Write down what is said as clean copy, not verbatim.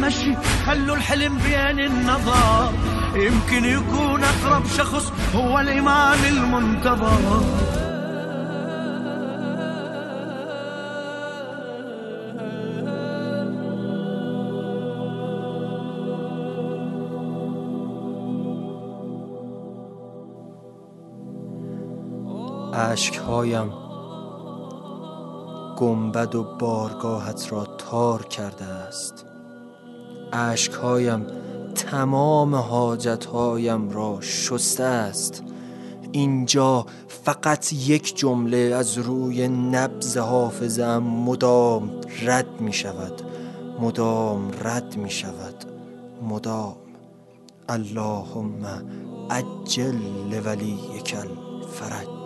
المشي، خلوا الحلم بين النظر، يمكن يكون أقرب شخص هو الإمام المنتظر. اشکهایم گنبد و بارگاهت را تار کرده است. اشکهایم تمام حاجتهایم را شسته است. اینجا فقط یک جمله از روی نبض حافظه‌ام مدام رد می شود، مدام رد می شود، مدام. اللهم عجل لولیک الفرج.